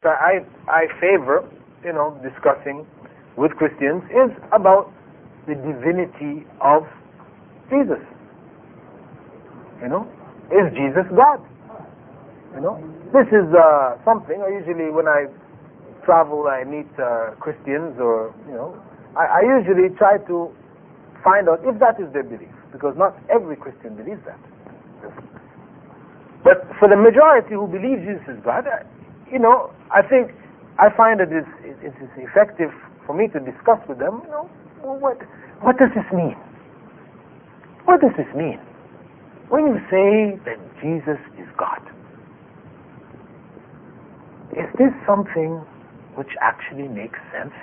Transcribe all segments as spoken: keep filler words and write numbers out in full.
I, I favor, you know, discussing with Christians is about the divinity of Jesus. You know, is Jesus God? You know, this is uh, something I usually, when I travel, I meet uh, Christians, or, you know, I, I usually try to find out if that is their belief, because not every Christian believes that. But for the majority who believes Jesus is God, I, you know, I think, I find that it's, it's, it's effective for me to discuss with them, you know, well, what, what does this mean? What does this mean? When you say that Jesus is God, is this something which actually makes sense?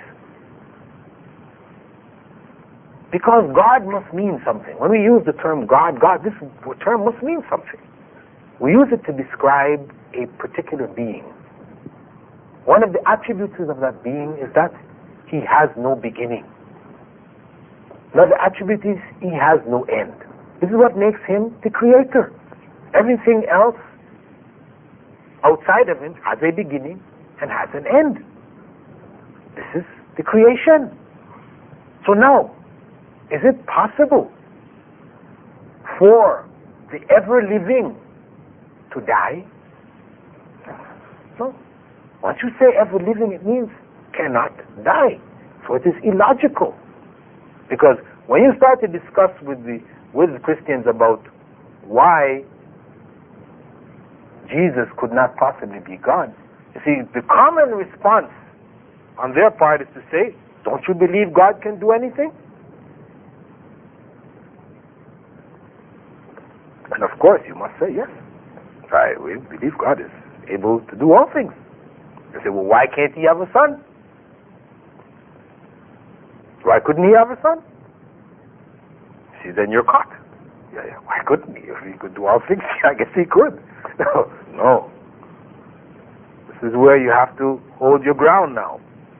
Because God must mean something. When we use the term God, God, this term must mean something. We use it to describe a particular being. One of the attributes of that being is that he has no beginning. Another attribute is he has no end. This is what makes him the creator. Everything else outside of him has a beginning and has an end. This is the creation. So now, is it possible for the ever-living to die? No. Once you say ever-living, it means cannot die. So it is illogical. Because when you start to discuss with the with the Christians about why Jesus could not possibly be God, you see, the common response on their part is to say, don't you believe God can do anything? And of course you must say, yes, I we believe God is able to do all things. You say, well, why can't he have a son? Why couldn't he have a son? See, then you're caught. Yeah, yeah. Why couldn't he? If he could do all things, I guess he could. No, no. This is where you have to hold your ground now.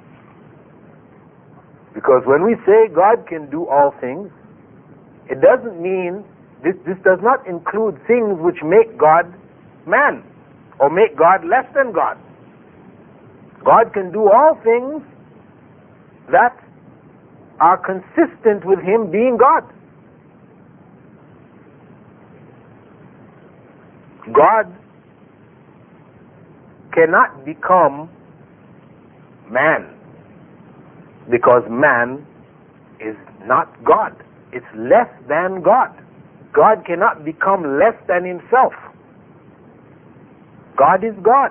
Because when we say God can do all things, it doesn't mean, this, this does not include things which make God man, or make God less than God. God can do all things that are consistent with him being God. God cannot become man, because man is not God. It's less than God. God cannot become less than himself. God is God.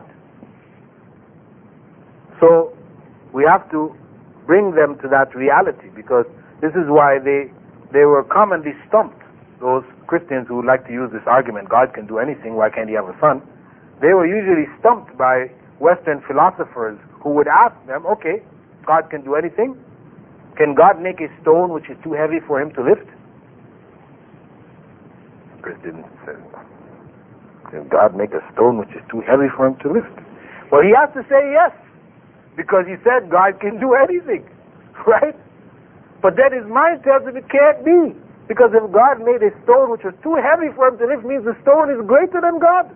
So we have to bring them to that reality, because this is why they they were commonly stumped. Those Christians who would like to use this argument, God can do anything, why can't he have a son? They were usually stumped by Western philosophers who would ask them, okay, God can do anything. Can God make a stone which is too heavy for him to lift? Christians said, can God make a stone which is too heavy for him to lift? Well, he has to say yes, because he said God can do anything, right? But then his mind tells him it can't be, because if God made a stone which was too heavy for him to lift, means the stone is greater than God.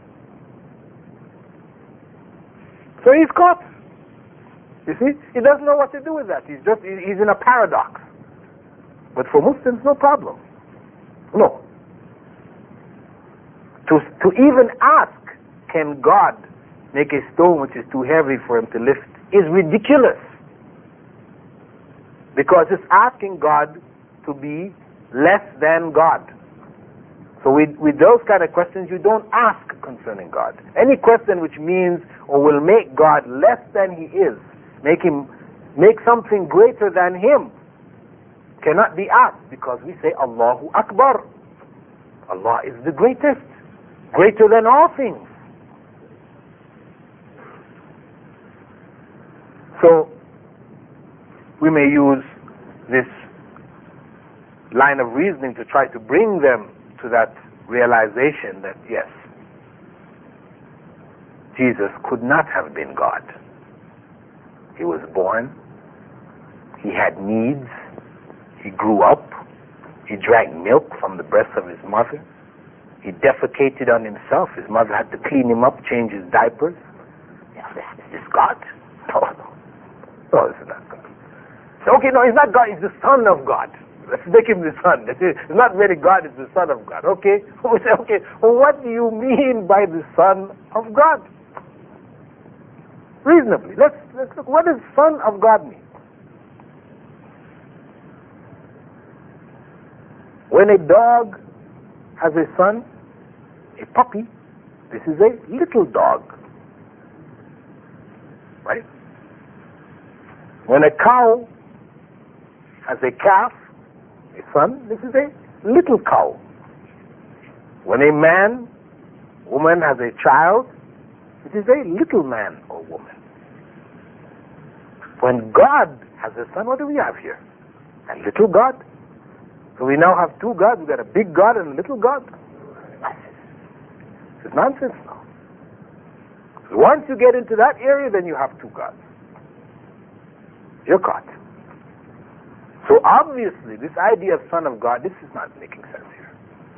So he's caught. You see, he doesn't know what to do with that. He's just he's in a paradox. But for Muslims, no problem. No. To to even ask, can God make a stone which is too heavy for him to lift, is ridiculous. Because it's asking God to be less than God. So with, with those kind of questions, you don't ask concerning God. Any question which means or will make God less than he is, make him make something greater than him, cannot be asked, because we say Allahu Akbar. Allah is the greatest, greater than all things. So we may use this line of reasoning to try to bring them to that realization that yes, Jesus could not have been God. He was born, he had needs, he grew up, he drank milk from the breast of his mother, he defecated on himself, his mother had to clean him up, change his diapers. Yeah, this, this No, this is not God. So, okay, no, he's not God, he's the Son of God. Let's make him the Son. It's not really God, it's the Son of God. Okay? We say, okay, well, what do you mean by the Son of God? Reasonably. Let's, let's look. What does Son of God mean? When a dog has a son, a puppy, this is a little dog. Right? When a cow has a calf, a son, this is a little cow. When a man, woman has a child, it is a little man or woman. When God has a son, what do we have here? A little God. So we now have two gods. We've got a big God and a little God. It's nonsense now. So once you get into that area, then you have two gods. You're caught. So obviously, this idea of Son of God, this is not making sense here.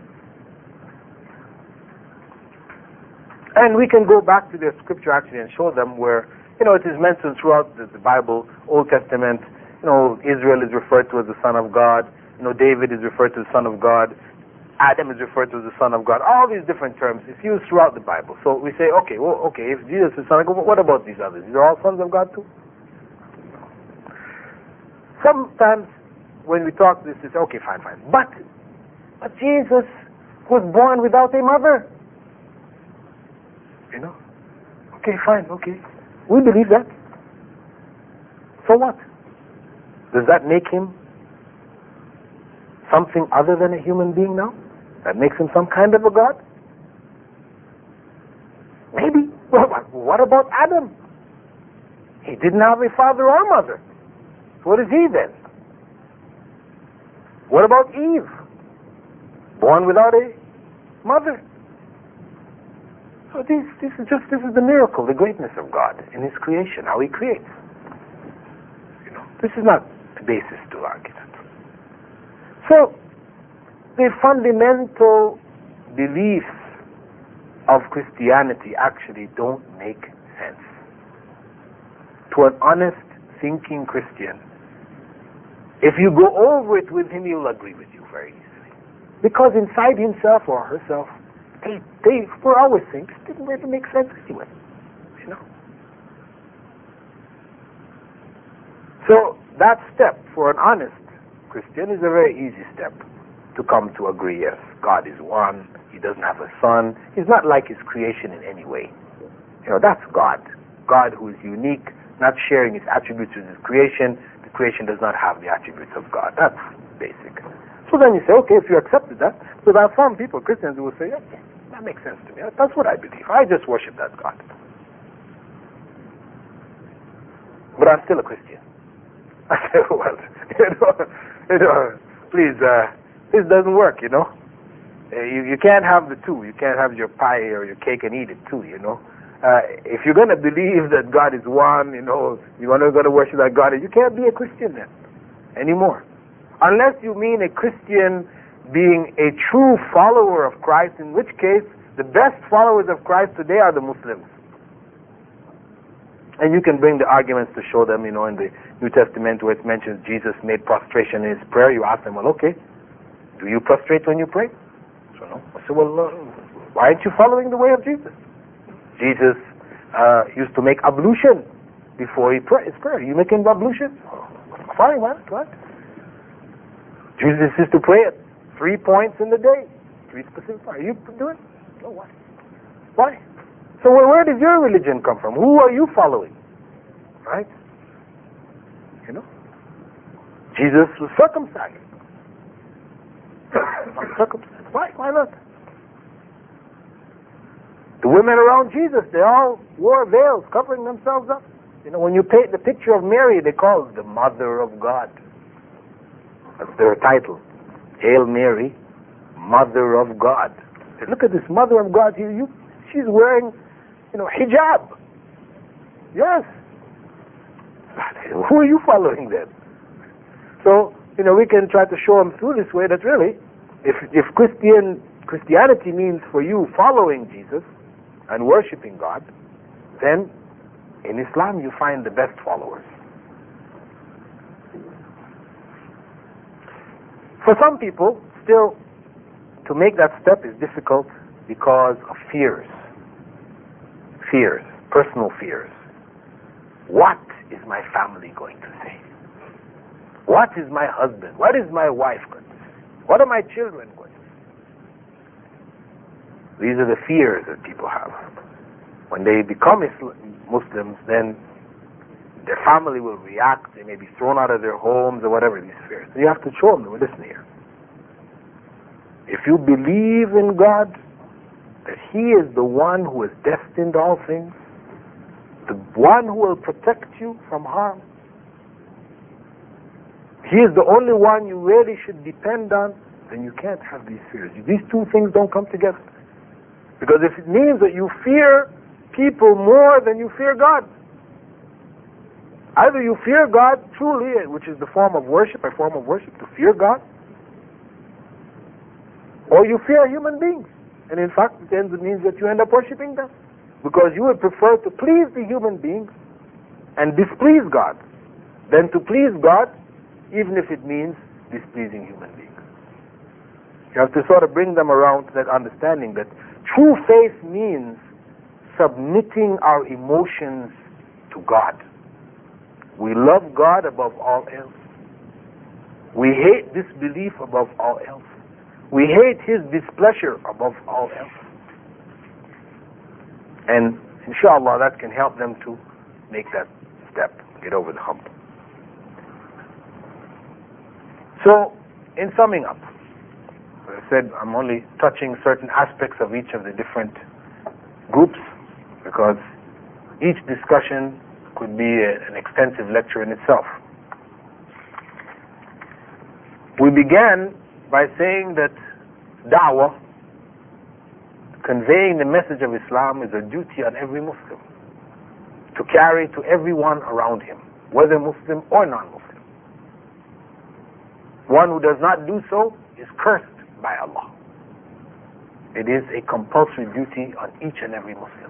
And we can go back to the scripture actually and show them where, you know, it is mentioned throughout the, the Bible, Old Testament, you know, Israel is referred to as the Son of God. You know, David is referred to as the Son of God. Adam is referred to as the Son of God. All these different terms is used throughout the Bible. So we say, okay, well, okay, if Jesus is Son of God, what about these others? These are all sons of God too? Sometimes when we talk this, we say, okay, fine, fine. But, but Jesus was born without a mother. You know? Okay, fine, okay. We believe that. So what? Does that make him something other than a human being now? That makes him some kind of a God? Maybe. Well, what about Adam? He didn't have a father or mother. So what is he then? What about Eve? Born without a mother. So this, this is just this is the miracle, the greatness of God in His creation, how He creates. You know, this is not the basis to argue that. So the fundamental beliefs of Christianity actually don't make sense. To an honest, thinking Christian, if you go over it with him, he'll agree with you very easily. Because inside himself or herself, they, they for our sakes, didn't really make sense anyway. You know? So that step for an honest Christian is a very easy step to come to agree, yes, God is one, He doesn't have a son, He's not like His creation in any way. You know, that's God. God who is unique, not sharing His attributes with His creation. The creation does not have the attributes of God. That's basic. So then you say, okay, if you accepted that, so there are some people, Christians, who will say, yeah, that makes sense to me. That's what I believe. I just worship that God. But I'm still a Christian. I say, well, you know, you know please, uh, this doesn't work, you know. Uh, you, you can't have the two. You can't have your pie or your cake and eat it too, you know. Uh, if you're going to believe that God is one, you know, you're going to worship that God, you can't be a Christian then anymore. Unless you mean a Christian being a true follower of Christ, in which case the best followers of Christ today are the Muslims. And you can bring the arguments to show them, you know, in the New Testament where it mentions Jesus made prostration in His prayer. You ask them, well, okay, do you prostrate when you pray? So no. I say, well, uh, why aren't you following the way of Jesus? Jesus uh, used to make ablution before he pray, his prayer. You making ablution? Oh, fine, what? What? Jesus used to pray at three points in the day. Three specific points. Are you doing? No, why? Why? So where, where does your religion come from? Who are you following? Right? You know? Jesus was circumcised. circumcised. Why? Why not? The women around Jesus, they all wore veils, covering themselves up. You know, when you paint the picture of Mary, they call her the Mother of God. That's their title. Hail Mary, Mother of God. Say, look at this Mother of God here. You, she's wearing, you know, hijab. Yes. Who are you following then? So, you know, we can try to show them through this way that really, if if Christian Christianity means for you following Jesus and worshiping God, then in Islam you find the best followers. For some people, still, to make that step is difficult because of fears. Fears, personal fears. What is my family going to say? What is my husband? What is my wife going to say? What are my children going to say? These are the fears that people have. When they become Muslims, then their family will react. They may be thrown out of their homes or whatever, these fears. So you have to show them, listen here. If you believe in God, that He is the one who has destined all things, the one who will protect you from harm, He is the only one you really should depend on, then you can't have these fears. These two things don't come together. Because if it means that you fear people more than you fear God, either you fear God truly, which is the form of worship, a form of worship, to fear God, or you fear human beings. And in fact, it ends, it means that you end up worshipping them. Because you would prefer to please the human beings and displease God than to please God, even if it means displeasing human beings. You have to sort of bring them around to that understanding that true faith means submitting our emotions to God. We love God above all else. We hate disbelief above all else. We hate His displeasure above all else. And inshallah, that can help them to make that step, get over the hump. So, in summing up, as I said, I'm only touching certain aspects of each of the different groups, because each discussion could be a, an extensive lecture in itself. We began by saying that da'wah, conveying the message of Islam, is a duty on every Muslim to carry to everyone around him, whether Muslim or non-Muslim. One who does not do so is cursed by Allah. It is a compulsory duty on each and every Muslim.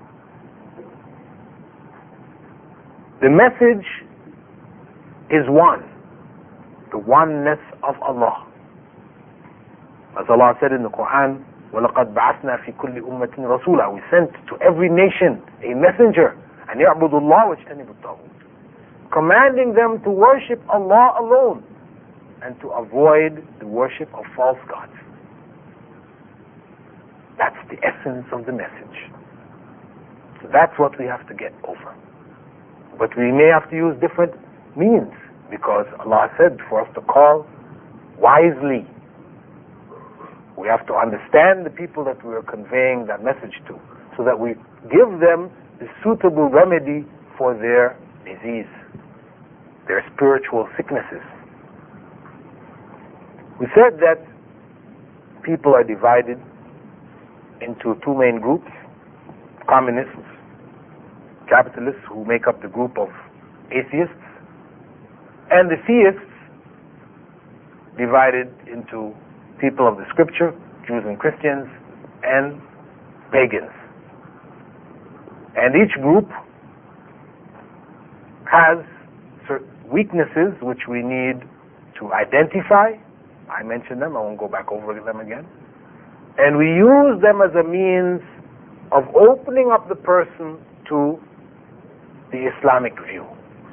The message is one, the oneness of Allah. As Allah said in the Quran, وَلَقَدْ بَعَثْنَا فِي كُلِّ أُمَّةٍ رَسُولًا. We sent to every nation a messenger, and يَعْبُدُ اللَّهَ وَاجْتَنِبُ الطَّاغُوتَ, commanding them to worship Allah alone and to avoid the worship of false gods. That's the essence of the message. So that's what we have to get over. But we may have to use different means, because Allah said for us to call wisely. We have to understand the people that we are conveying that message to, so that we give them the suitable remedy for their disease, their spiritual sicknesses. We said that people are divided into two main groups: communists, capitalists, who make up the group of atheists, and the theists, divided into people of the scripture, Jews and Christians, and pagans. And each group has certain weaknesses which we need to identify. I mentioned them, I won't go back over them again. And we use them as a means of opening up the person to the Islamic view.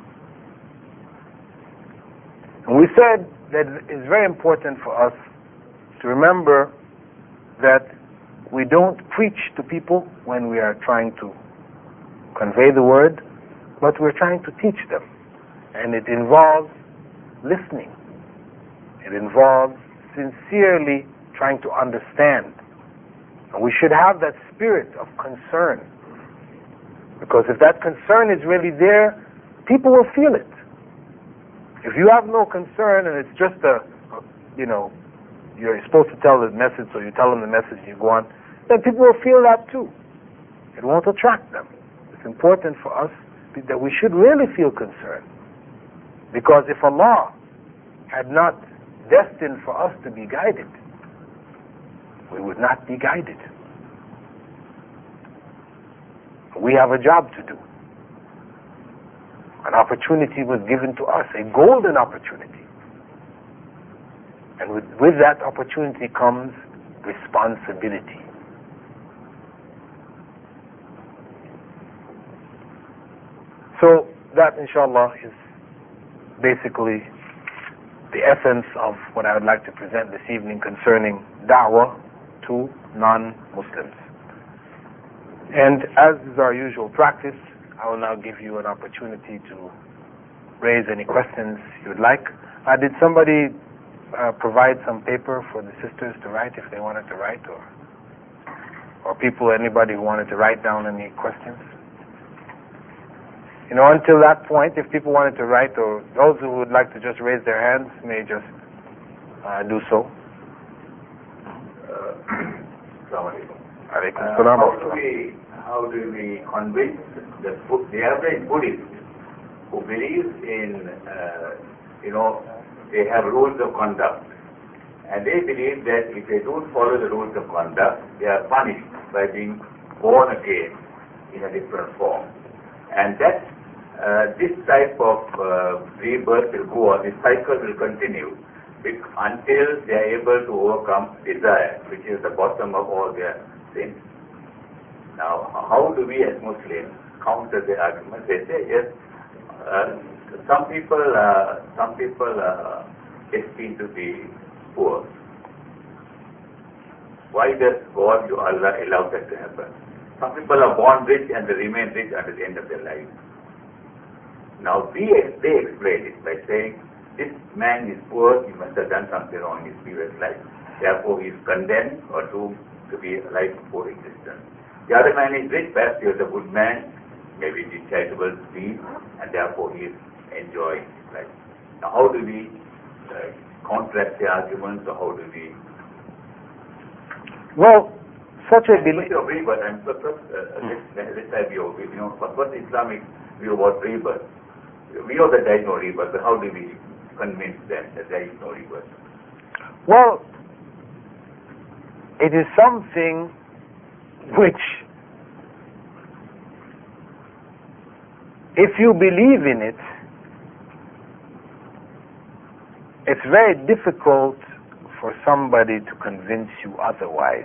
And we said that it's very important for us to remember that we don't preach to people when we are trying to convey the word, but we're trying to teach them. And it involves listening. It involves sincerely trying to understand. And we should have that spirit of concern. Because if that concern is really there, people will feel it. If you have no concern and it's just a, you know, you're supposed to tell the message, so you tell them the message and you go on, then people will feel that too. It won't attract them. It's important for us that we should really feel concerned. Because if Allah had not destined for us to be guided, we would not be guided. We have a job to do. An opportunity was given to us, a golden opportunity. And with, with that opportunity comes responsibility. So that, inshallah, is basically the essence of what I would like to present this evening concerning da'wah to non-Muslims. And as is our usual practice, I will now give you an opportunity to raise any questions you would like. Uh, did somebody uh, provide some paper for the sisters to write if they wanted to write, or or people, anybody who wanted to write down any questions? You know, until that point, if people wanted to write, or those who would like to just raise their hands may just uh, do so. Assalamu alaikum. Alaikum Uh, salam. how do we how do we convince the the average Buddhist who believes in uh, you know they have rules of conduct, and they believe that if they don't follow the rules of conduct, they are punished by being born again in a different form, and that uh, this type of uh, rebirth will go on. This cycle will continue until they are able to overcome desire, which is the bottom of all their sins. Now, how do we as Muslims counter the argument? They say, yes, uh, some people, uh, some people are destined to be poor. Why does God, Allah, allow that to happen? Some people are born rich and they remain rich until the end of their life. Now, we, they explain it by saying, this man is poor, he must have done something wrong in his previous life. Therefore, he is condemned or doomed to be a life of poor existence. The other man is rich, perhaps he was a good man, maybe did charitable deeds, and therefore he is enjoying his life. Now, how do we uh, contrast the arguments, or how do we... Well, such a belief... Of rebirth, I'm so, so, uh, let's, let's have your view. You know, what, what's the Islamic view about rebirth? We know that there is no rebirth, but how do we convince them that there is no rebirth? Well, it is something which, if you believe in it, it's very difficult for somebody to convince you otherwise.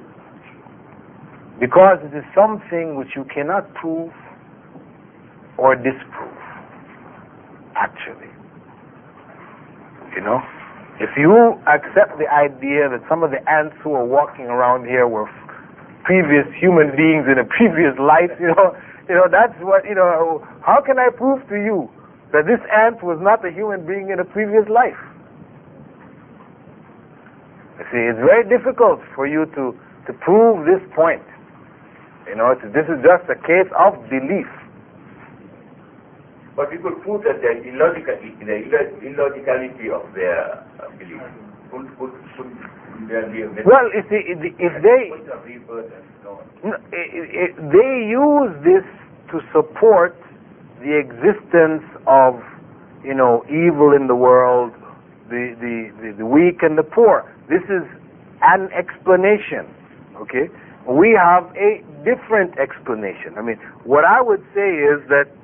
Because it is something which you cannot prove or disprove, actually. You know, if you accept the idea that some of the ants who are walking around here were previous human beings in a previous life, you know, you know, that's what, you know, how can I prove to you that this ant was not a human being in a previous life? You see, it's very difficult for you to, to prove this point. You know, it's, this is just a case of belief. But we could prove that the illogicality, the illogicality of their uh, belief. Could, could, could there be a well, if they, if they, no, it, it, they use this to support the existence of, you know, evil in the world, the, the, the, the weak and the poor. This is an explanation, okay? We have a different explanation. I mean, what I would say is that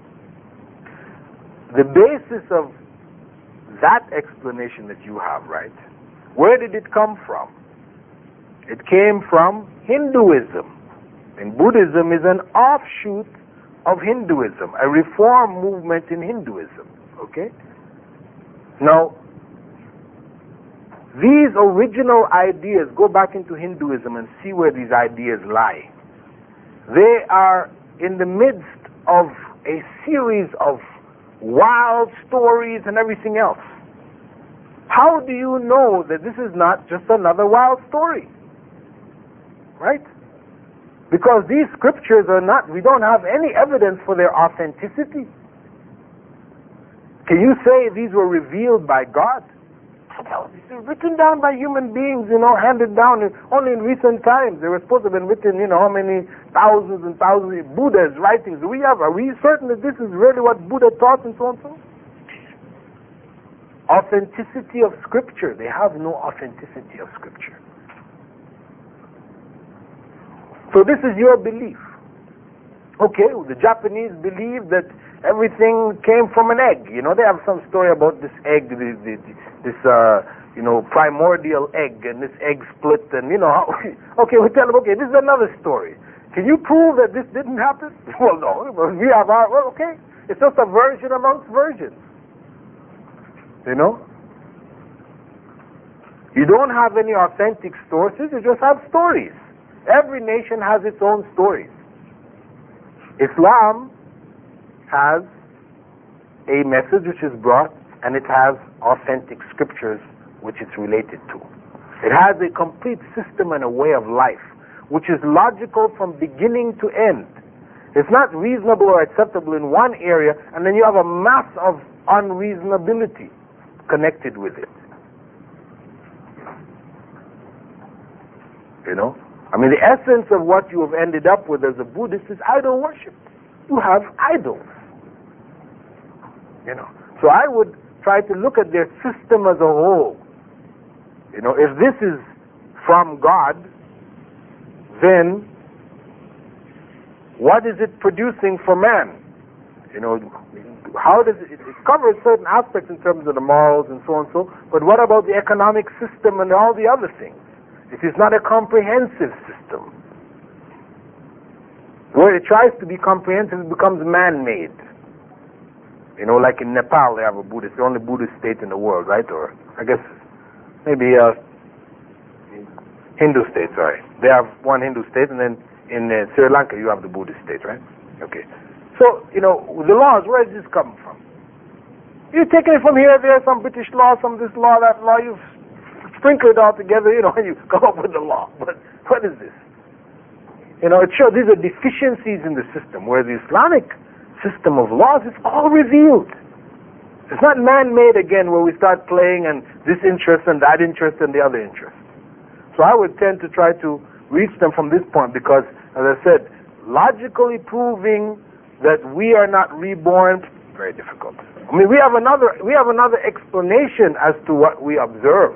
the basis of that explanation that you have, right, where did it come from? It came from Hinduism. And Buddhism is an offshoot of Hinduism, a reform movement in Hinduism, okay? Now, these original ideas, go back into Hinduism and see where these ideas lie. They are in the midst of a series of wild stories and everything else. How do you know that this is not just another wild story? Right? Because these scriptures are not, we don't have any evidence for their authenticity. Can you say these were revealed by God? No, these are written down by human beings, you know, handed down in, only in recent times. They were supposed to have been written, you know, how many thousands and thousands of Buddha's writings do we have? Are we certain that this is really what Buddha taught and so on and so on? Authenticity of scripture. They have no authenticity of scripture. So this is your belief. Okay, the Japanese believe that everything came from an egg. You know, they have some story about this egg, this, this, this uh, you know, primordial egg, and this egg split, and you know, how, okay, we tell them, okay, this is another story. Can you prove that this didn't happen? Well, no, we have our, well, okay, it's just a version amongst versions. You know? You don't have any authentic sources, you just have stories. Every nation has its own stories. Islam has a message which is brought, and it has authentic scriptures which it's related to. It has a complete system and a way of life which is logical from beginning to end. It's not reasonable or acceptable in one area, and then you have a mass of unreasonability connected with it. You know? I mean, the essence of what you have ended up with as a Buddhist is idol worship. You have idols. You know? So I would try to look at their system as a whole. You know, if this is from God, then what is it producing for man? You know, how does it, it covers certain aspects in terms of the morals and so on and so, but what about the economic system and all the other things? It is not a comprehensive system. Where it tries to be comprehensive, it becomes man-made. You know, like in Nepal, they have a Buddhist, the only Buddhist state in the world, right? Or, I guess, maybe a Hindu state, sorry. They have one Hindu state, and then in uh, Sri Lanka, you have the Buddhist state, right? Okay. So, you know, the laws, where does this come from? You're taking it from here, there, some British law, some this law, that law, you've sprinkled it all together, you know, and you come up with the law. But what is this? You know, it shows these are deficiencies in the system, where the Islamic system of laws is all revealed. It's not man-made again, where we start playing and this interest and that interest and the other interest. So I would tend to try to reach them from this point, because, as I said, logically proving that we are not reborn, very difficult. I mean, we have another we have another explanation as to what we observe.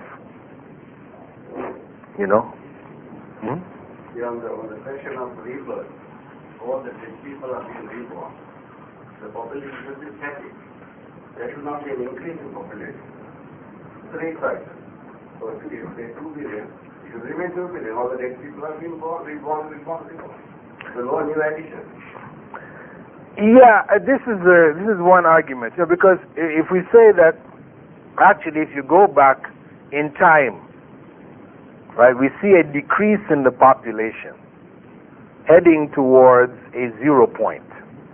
You know. Hmm? Yeah, on the, on the question of rebirth, all the dead people are being reborn. The population is static. There should not be an increase in population. Three factors. So if they two billion, it should remain two billion. All the dead people are being born, reborn, reborn, reborn. So no new addition. Yeah, uh, this is a, this is one argument. You know, because if we say that, actually, if you go back in time, right, we see a decrease in the population heading towards a zero point.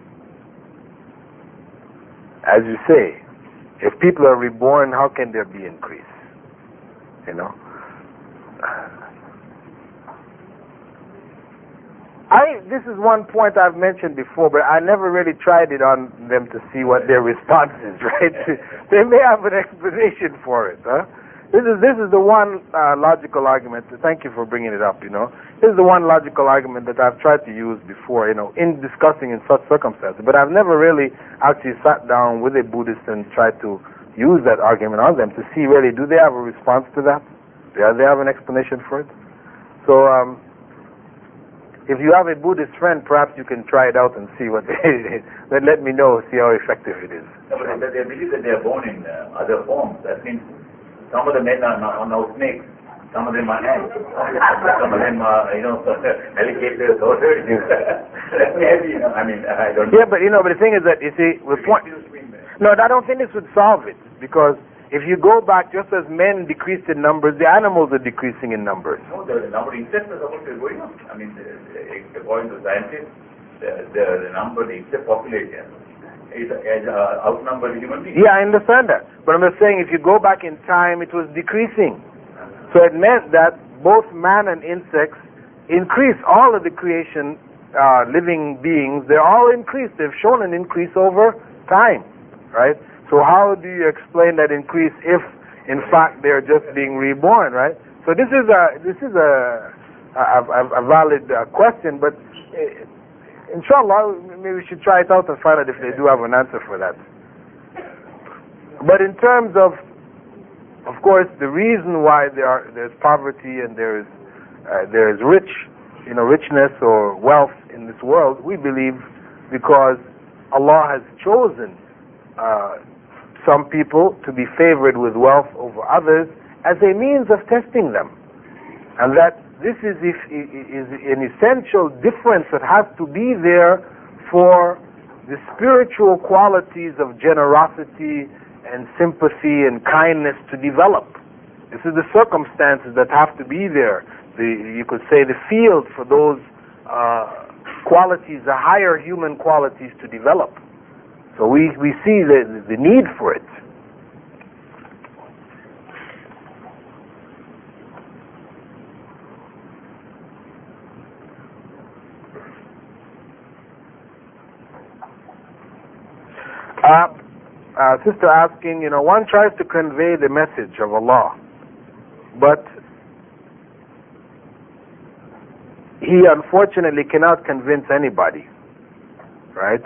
As you say, if people are reborn, how can there be increase? You know? I, this is one point I've mentioned before, but I never really tried it on them to see what their response is, right? They may have an explanation for it, huh? This is, this is the one uh, logical argument. Thank you for bringing it up, you know. This is the one logical argument that I've tried to use before, you know, in discussing in such circumstances. But I've never really actually sat down with a Buddhist and tried to use that argument on them to see really, do they have a response to that? Do they have an explanation for it? So, um, if you have a Buddhist friend, perhaps you can try it out and see what they then let me know, see how effective it is. No, but they believe that they are born in uh, other forms. That means some of the men are now, are now snakes, some of them are ants, some of them are, you know, alligators, or maybe, you know, I mean, I don't know. Yeah, but you know, but the thing is that, you see, with point, no, I don't think this would solve it, because if you go back, just as men decreased in numbers, the animals are decreasing in numbers. No, the number of insects is also going up. I mean, the, the, according to scientists, the, the, the number, the insect population is, is uh, outnumbered human beings. Yeah, I understand that. But I'm just saying, if you go back in time, it was decreasing. So it meant that both man and insects increased. All of the creation, uh, living beings, they're all increased. They've shown an increase over time, right? So how do you explain that increase if, in fact, they're just being reborn, right? So this is a this is a a, a, a valid uh, question, but uh, inshallah, maybe we should try it out and find out if they do have an answer for that. But in terms of, of course, the reason why there are, there's poverty and there is uh, there is rich, you know, richness or wealth in this world, we believe because Allah has chosen uh, some people to be favored with wealth over others as a means of testing them. And that this is, if, is an essential difference that has to be there for the spiritual qualities of generosity and sympathy and kindness to develop. This is the circumstances that have to be there. The, you could say the field for those uh, qualities, the higher human qualities to develop. So we, we see the, the need for it. Uh, uh, sister asking, you know, one tries to convey the message of Allah, but he unfortunately cannot convince anybody, right?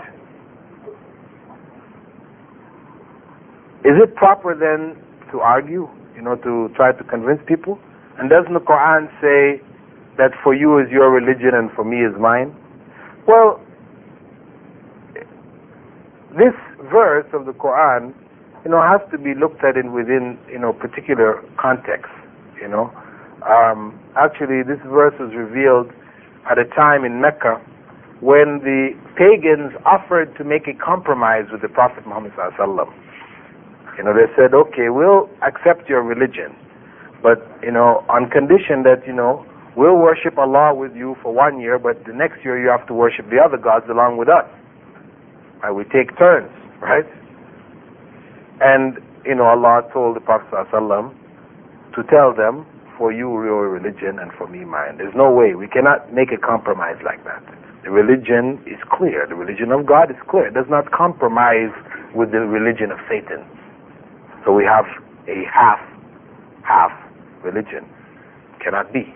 Is it proper then to argue, you know, to try to convince people? And doesn't the Quran say that for you is your religion and for me is mine? Well, this verse of the Quran, you know, has to be looked at in within, you know, particular context, you know. Um, actually, this verse was revealed at a time in Mecca when the pagans offered to make a compromise with the Prophet Muhammad sallallahu alaihi wasallam. You know, they said, okay, we'll accept your religion, but, you know, on condition that, you know, we'll worship Allah with you for one year, but the next year you have to worship the other gods along with us. Right, we take turns, right? And, you know, Allah told the Prophet ﷺ to tell them, for you your religion and for me mine. There's no way. We cannot make a compromise like that. The religion is clear. The religion of God is clear. It does not compromise with the religion of Satan. So we have a half, half religion. Cannot be.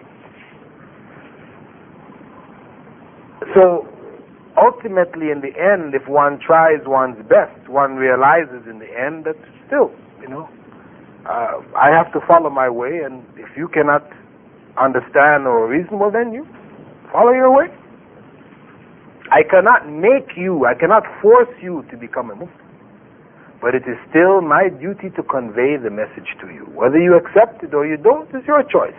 So, ultimately, in the end, if one tries one's best, one realizes in the end that still, you know, uh, I have to follow my way, and if you cannot understand or reason, well then you follow your way. I cannot make you, I cannot force you to become a Muslim, but it is still my duty to convey the message to you. Whether you accept it or you don't is your choice.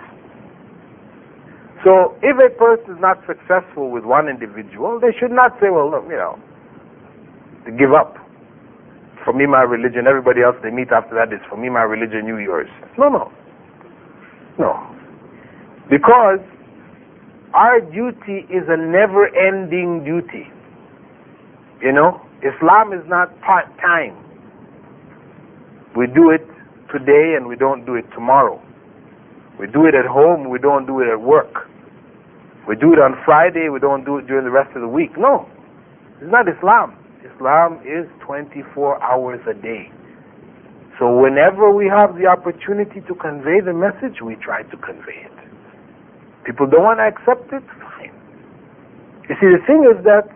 So if a person is not successful with one individual, they should not say, well, look, you know, to give up. For me, my religion, everybody else they meet after that is for me, my religion, you, yours. No, no. No. Because our duty is a never-ending duty. You know, Islam is not part-time. We do it today and we don't do it tomorrow. We do it at home, we don't do it at work. We do it on Friday, we don't do it during the rest of the week. No, it's not Islam. Islam is twenty-four hours a day. So whenever we have the opportunity to convey the message, we try to convey it. People don't want to accept it, fine. You see, the thing is that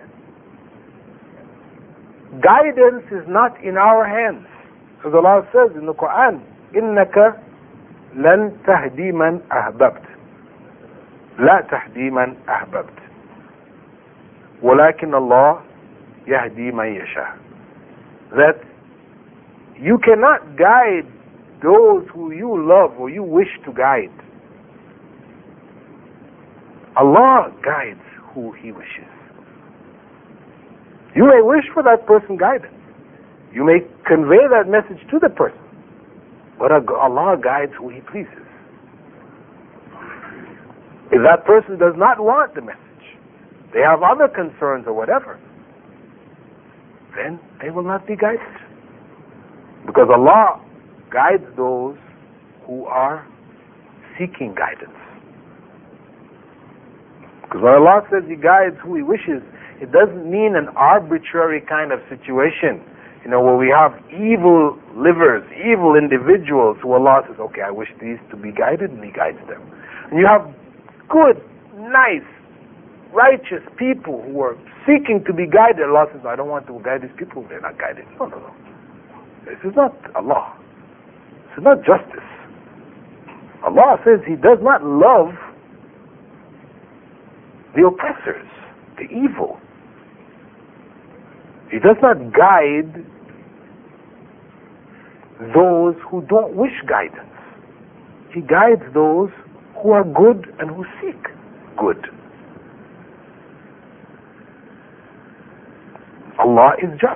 guidance is not in our hands. As Allah says in the Quran, إِنَّكَ لن تهدي من أحببت لا تهدي من أحببت ولكن الله يهدي من يشاء. That you cannot guide those who you love or you wish to guide. Allah guides who He wishes. You may wish for that person guidance. You may convey that message to the person. But Allah guides who He pleases. If that person does not want the message, they have other concerns or whatever, then they will not be guided. Because Allah guides those who are seeking guidance. Because when Allah says He guides who He wishes, it doesn't mean an arbitrary kind of situation, you know, where we have evil livers, evil individuals who Allah says, okay, I wish these to be guided, and He guides them. And you have good, nice, righteous people who are seeking to be guided. Allah says, I don't want to guide these people, they're not guided. No, no, no. This is not Allah. This is not justice. Allah says He does not love the oppressors, the evil. He does not guide those who don't wish guidance. He guides those who are good and who seek good. Allah is just.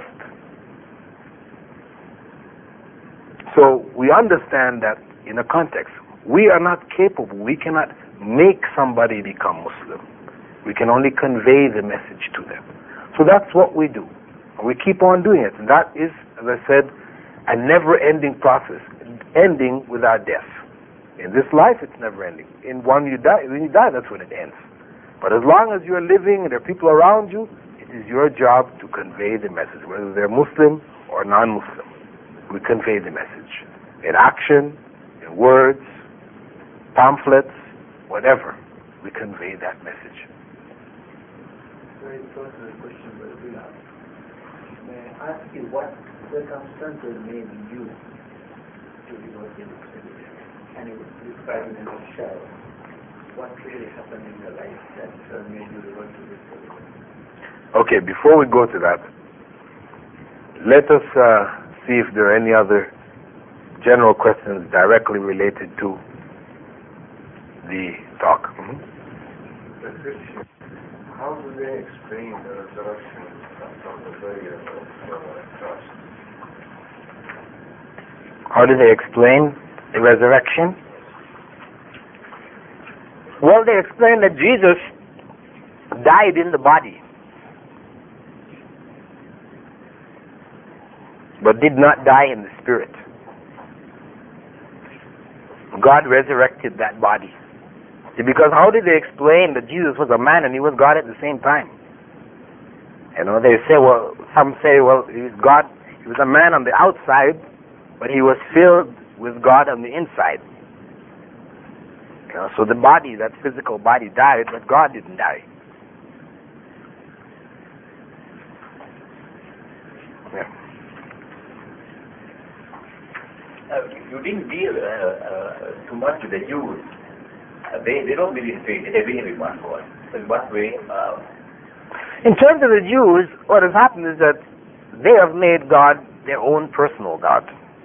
So we understand that in a context. We are not capable, we cannot make somebody become Muslim. We can only convey the message to them. So that's what we do. And we keep on doing it. And that is, as I said, a never-ending process, ending with our death. In this life, it's never-ending. In one you die, when you die, that's when it ends. But as long as you're living and there are people around you, it is your job to convey the message, whether they're Muslim or non-Muslim. We convey the message in action, in words, pamphlets, whatever. We convey that message. Very personal question, but we have. May I ask you what circumstances made you to devote your life? Can you describe in a nutshell what really happened in your life that uh, made you devote to this religion? Okay, before we go to that, let us uh, see if there are any other general questions directly related to the talk. Mm-hmm. The Christians, how do they explain the resurrection from the burial of uh, Christ? How do they explain the resurrection? Well, they explain that Jesus died in the body, but did not die in the spirit. God resurrected that body. Because how did they explain that Jesus was a man and he was God at the same time? You know, they say, well, some say, well, he was God, he was a man on the outside, but he was filled with God on the inside. You know, so the body, that physical body died, but God didn't die. Yeah. Uh, you didn't deal uh, uh, too much with the Jews. Uh, they, they don't believe in they believe in one God. So in what way? Uh, in terms of the Jews, what has happened is that they have made God their own personal God.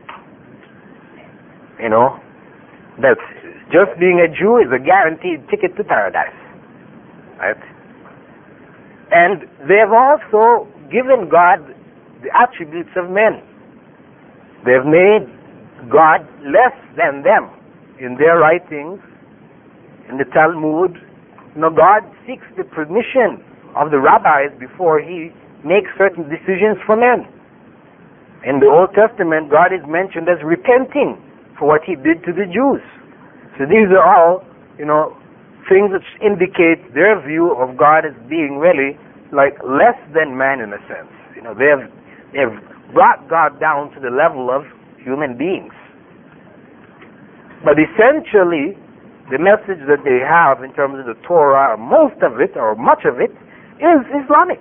You know, that just being a Jew is a guaranteed ticket to paradise. Right? And they have also given God the attributes of men. They have made God less than them. In their writings, in the Talmud, you know, God seeks the permission of the rabbis before he makes certain decisions for men. In the Old Testament, God is mentioned as repenting for what he did to the Jews. So these are all, you know, things that indicate their view of God as being really like less than man in a sense. You know, they have, they have brought God down to the level of human beings. But essentially, the message that they have in terms of the Torah, most of it, or much of it, is Islamic.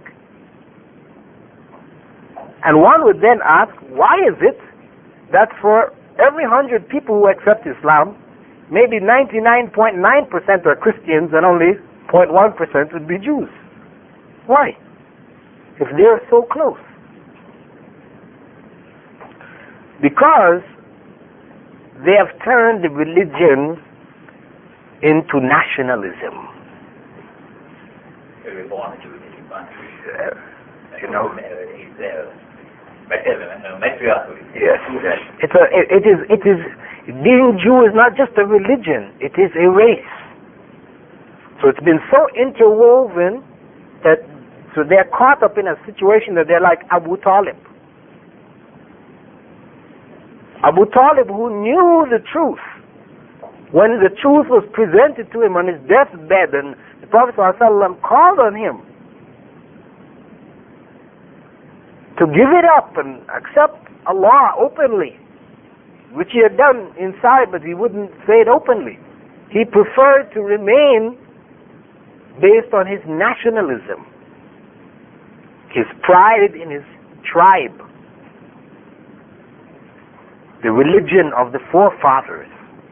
And one would then ask, why is it that for every hundred people who accept Islam, maybe ninety-nine point nine percent are Christians and only zero point one percent would be Jews? Why? If they're so close. Because they have turned the religion into nationalism. uh, you know, matriarchal. yes, yes. It's a, it, it is, it is, being Jew is not just a religion, it is a race. So it's been so interwoven that, so they're caught up in a situation that they're like Abu Talib. Abu Talib, who knew the truth, when the truth was presented to him on his deathbed and the Prophet ﷺ called on him to give it up and accept Allah openly, which he had done inside, but he wouldn't say it openly. He preferred to remain based on his nationalism, his pride in his tribe, the religion of the forefathers,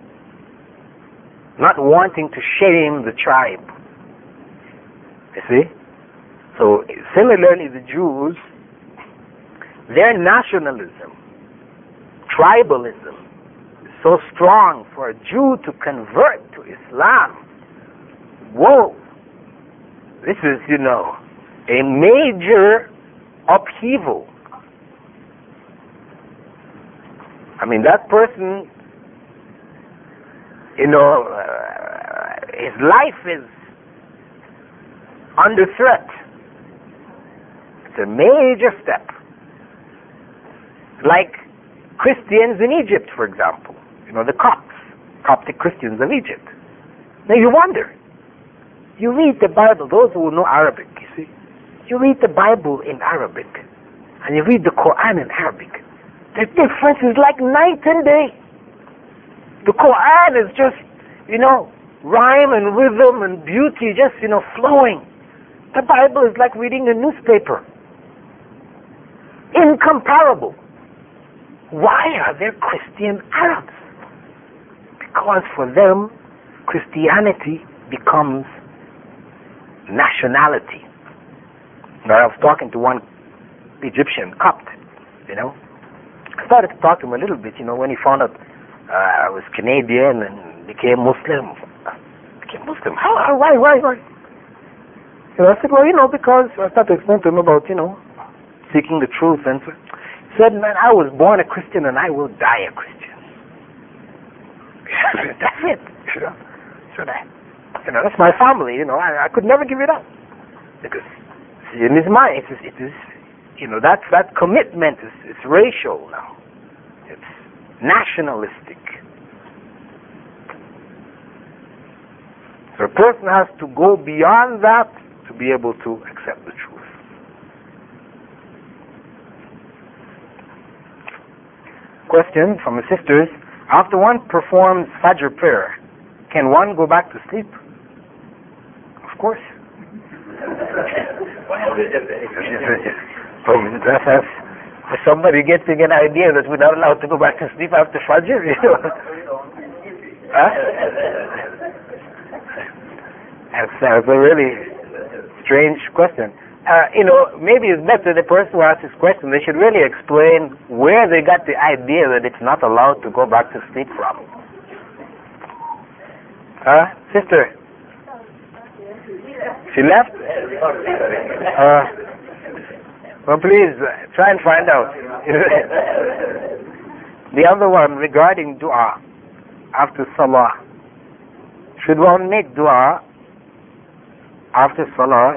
not wanting to shame the tribe. You see? So similarly, the Jews, their nationalism, tribalism, is so strong for a Jew to convert to Islam. Whoa! This is, you know, a major upheaval. I mean, that person, you know, uh, his life is under threat. It's a major step. Like Christians in Egypt, for example. You know, the Copts, Coptic Christians of Egypt. Now you wonder. You read the Bible, those who know Arabic, you see. You read the Bible in Arabic, and you read the Quran in Arabic. The difference is like night and day. The Quran is just, you know, rhyme and rhythm and beauty just, you know, flowing. The Bible is like reading a newspaper. Incomparable. Why are there Christian Arabs? Because for them, Christianity becomes nationality. Now, I was talking to one Egyptian Copt, you know. I started to talk to him a little bit, you know, when he found out uh, I was Canadian and became Muslim. Became Muslim? How? how why? Why? Why? You know, I said, well, you know, because I started to explain to him about, you know, seeking the truth. And so he said, man, I was born a Christian and I will die a Christian. That's it. You know, so that, you know, that's my family. You know, I, I could never give it up because in his mind, it is, it is you know, that that commitment is, is racial now. It's nationalistic. So a person has to go beyond that to be able to accept the truth. Question from the sisters. After one performs Fajr prayer, can one go back to sleep? Of course. That's, that's, if somebody getting an idea that we're not allowed to go back to sleep after Fajr, you know. Huh? That's, that's a really strange question. Uh, you know, maybe it's better the person who asked this question, they should really explain where they got the idea that it's not allowed to go back to sleep from. Huh? Sister? She left? Uh, well, please, uh, try and find out. The other one, regarding dua after salah. Should one make dua after salah,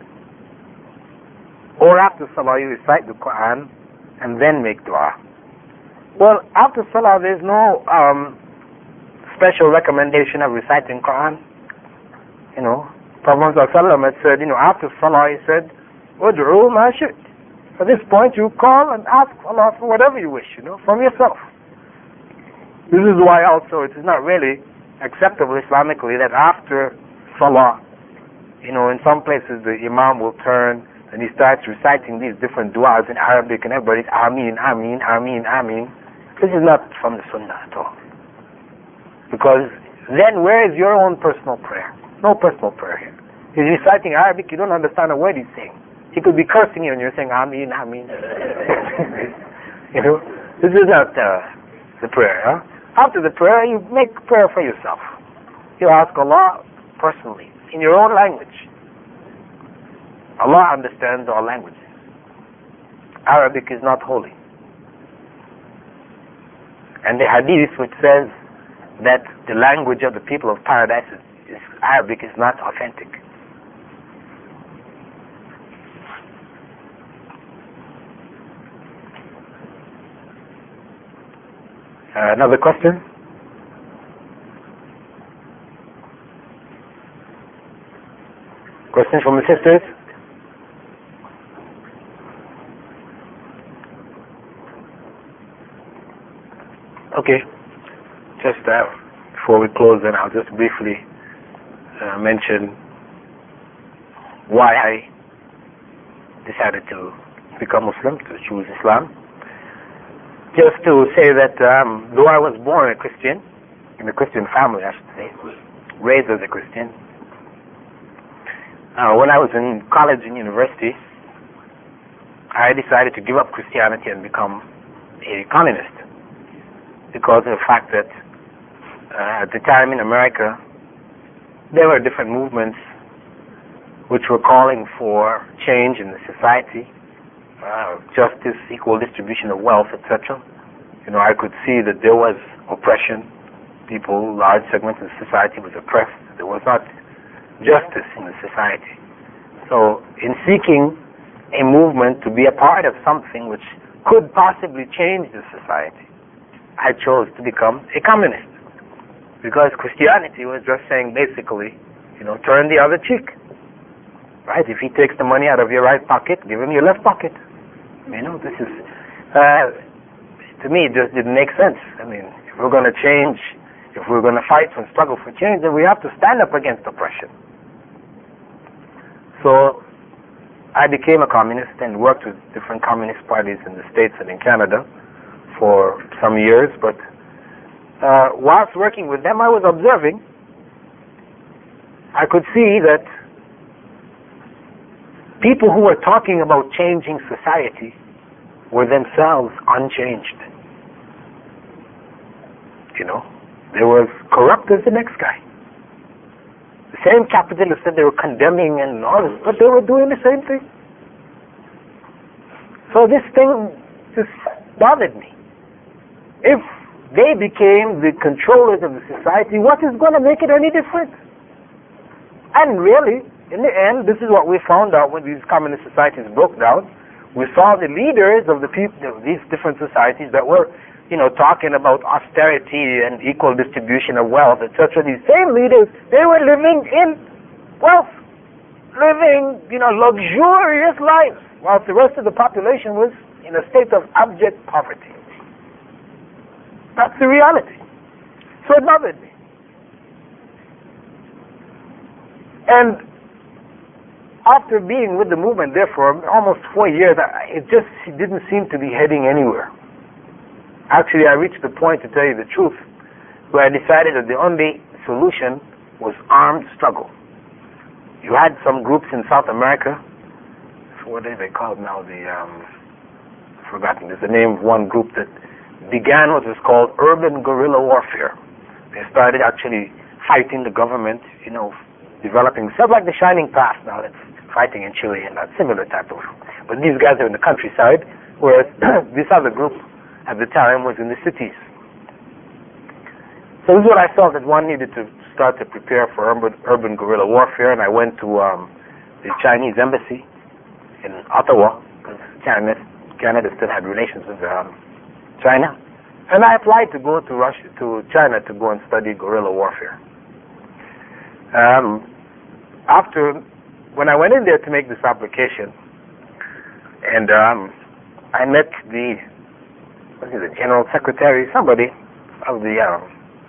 or after salah you recite the Quran and then make dua? Well, after salah there's no um, special recommendation of reciting Quran. You know, Prophet ﷺ had said, you know, after salah he said, "Ud'u ma shi't." At this point you call and ask Allah for whatever you wish, you know, from yourself. This is why also it is not really acceptable Islamically that after salah, you know, in some places the Imam will turn and he starts reciting these different du'as in Arabic and everybody's Ameen, Ameen, Ameen, Ameen. This is not from the Sunnah at all. Because then where is your own personal prayer? No personal prayer here. He's reciting Arabic, you don't understand a word he's saying. He could be cursing you and you're saying Ameen, Ameen. You know, this is not uh, the prayer. Huh? After the prayer, you make prayer for yourself. You ask Allah personally, in your own language. Allah understands all languages. Arabic is not holy. And the hadith which says that the language of the people of paradise is, is Arabic is not authentic. Uh, another question? Questions from the sisters? Okay. Just uh, before we close, then I'll just briefly uh, mention why I decided to become Muslim, to choose Islam. Just to say that um, though I was born a Christian, in a Christian family I should say, raised as a Christian, uh, when I was in college and university, I decided to give up Christianity and become a communist because of the fact that uh, at the time in America there were different movements which were calling for change in the society, uh, justice, equal distribution of wealth, et cetera. You know, I could see that there was oppression. People, large segments of society was oppressed. There was not justice in the society. So in seeking a movement to be a part of something which could possibly change the society, I chose to become a communist. Because Christianity was just saying basically, you know, turn the other cheek. Right? If he takes the money out of your right pocket, give him your left pocket. You know, this is, uh, to me, it just didn't make sense. I mean, if we're going to change, if we're going to fight and struggle for change, then we have to stand up against oppression. So I became a communist and worked with different communist parties in the States and in Canada for some years. But uh, whilst working with them, I was observing. I could see that people who were talking about changing society were themselves unchanged. You know, they were corrupt as the next guy. The same capitalists that they were condemning and all this, but they were doing the same thing. So this thing just bothered me. If they became the controllers of the society, what is going to make it any different? And really, in the end, this is what we found out when these communist societies broke down. We saw the leaders of the people, of these different societies that were, you know, talking about austerity and equal distribution of wealth, et cetera. These same leaders, they were living in wealth, living, you know, luxurious lives, whilst the rest of the population was in a state of abject poverty. That's the reality. So it bothered me. And after being with the movement there for almost four years, it just didn't seem to be heading anywhere. Actually, I reached the point, to tell you the truth, where I decided that the only solution was armed struggle. You had some groups in South America, what are they called now? The, um, I've forgotten, there's the name of one group that began what was called urban guerrilla warfare. They started actually fighting the government, you know, developing stuff like the Shining Path now that's fighting in Chile and that similar type of. But these guys are in the countryside, whereas this other group at the time was in the cities. So this is what I felt that one needed to start to prepare for urban, urban guerrilla warfare, and I went to um, the Chinese embassy in Ottawa, because Canada, Canada still had relations with um, China, and I applied to go to Russia, to China, to go and study guerrilla warfare. Um, after, when I went in there to make this application, and um, I met the what is it, General Secretary, somebody of the um,